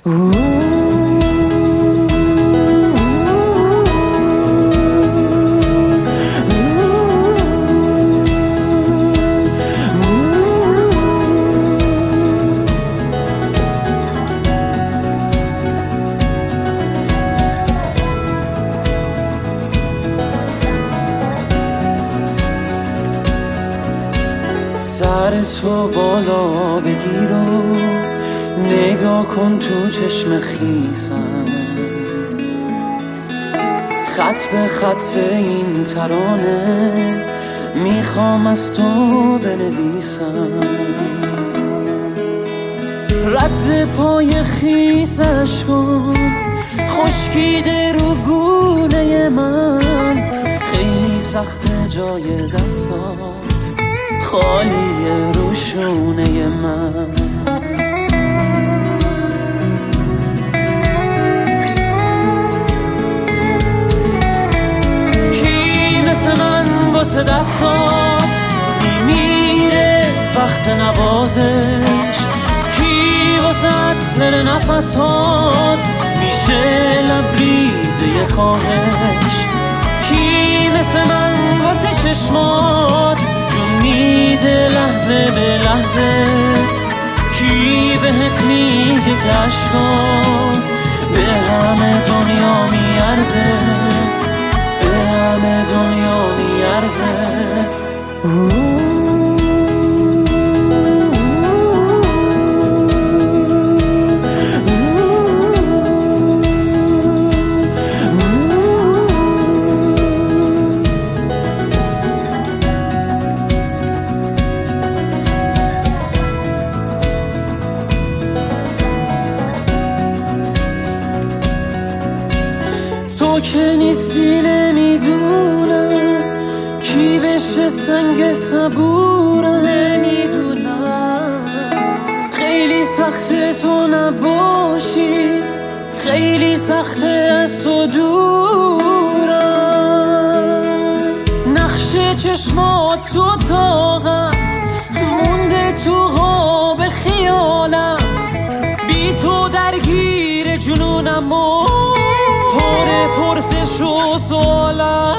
سر تو بالا بگیر و نگاه کن تو چشم خیسم، خط به خط این ترانه میخوام از تو بنویسم. رد پای خیسش کن خشکیده رو گونه من، خیلی سخته جای دستات خالی رو شونه من. کی مثل من واسه دستات میمیره وقت نوازش، کی واسه عطر نفسات میشه لبریزه خواهش، کی مثل من واسه چشمات میده لحظه به لحظه، کی بهت میگه که عشقات به همه دنیا میارزه، به همه دنیا میارزه. تو که نیستی نمیدونم کی بشه سنگ صبورم، نمیدونم خیلی سخته تو نباشی، خیلی سخته از تو دورم. نقش چشمات تو تاقم مونده تو غاب خیالم، بی تو درگیر جنونم و پرسش و سوالم.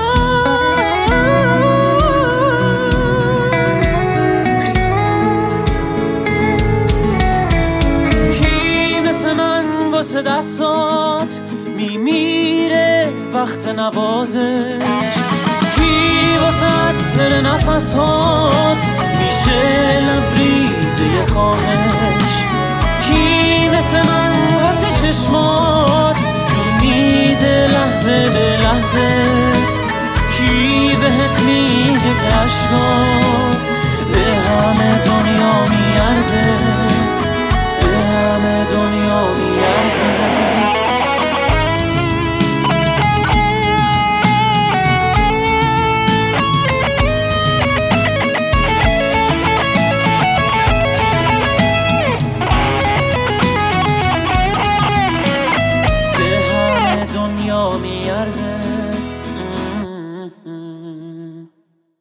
کی مثل من واسه دستات میمیره وقت نوازش، کی واسه عطر نفسات میشه لبریزه خواهش، کی مثل من واسه چشمات میده لحظه به لحظه، کی بهت میگه که